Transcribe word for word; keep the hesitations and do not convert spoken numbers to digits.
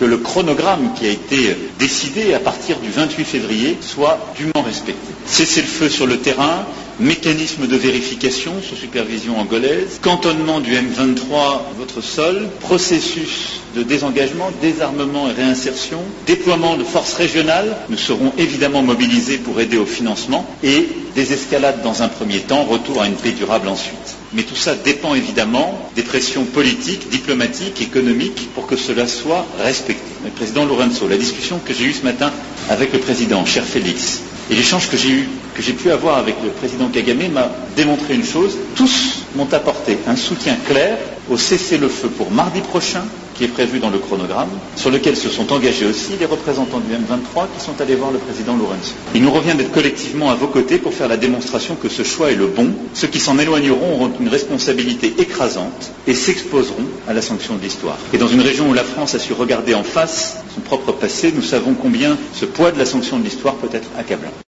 que le chronogramme qui a été décidé à partir du vingt-huit février soit dûment respecté. Cessez-le-feu sur le terrain, mécanisme de vérification sous supervision angolaise, cantonnement du M vingt-trois à votre sol, processus de désengagement, désarmement et réinsertion, déploiement de forces régionales, nous serons évidemment mobilisés pour aider au financement, et désescalade dans un premier temps, retour à une paix durable ensuite. Mais tout ça dépend évidemment des pressions politiques, diplomatiques, économiques pour que cela soit respecté. Le président Lourenço, la discussion que j'ai eue ce matin avec le président, cher Félix, et l'échange que j'ai eu, que j'ai pu avoir avec le président Kagame m'a démontré une chose. Tous m'ont apporté un soutien clair au cessez-le-feu pour mardi prochain, qui est prévu dans le chronogramme, sur lequel se sont engagés aussi les représentants du M vingt-trois qui sont allés voir le président Lourenço. Il nous revient d'être collectivement à vos côtés pour faire la démonstration que ce choix est le bon. Ceux qui s'en éloigneront auront une responsabilité écrasante et s'exposeront à la sanction de l'histoire. Et dans une région où la France a su regarder en face son propre passé, nous savons combien ce poids de la sanction de l'histoire peut être accablant.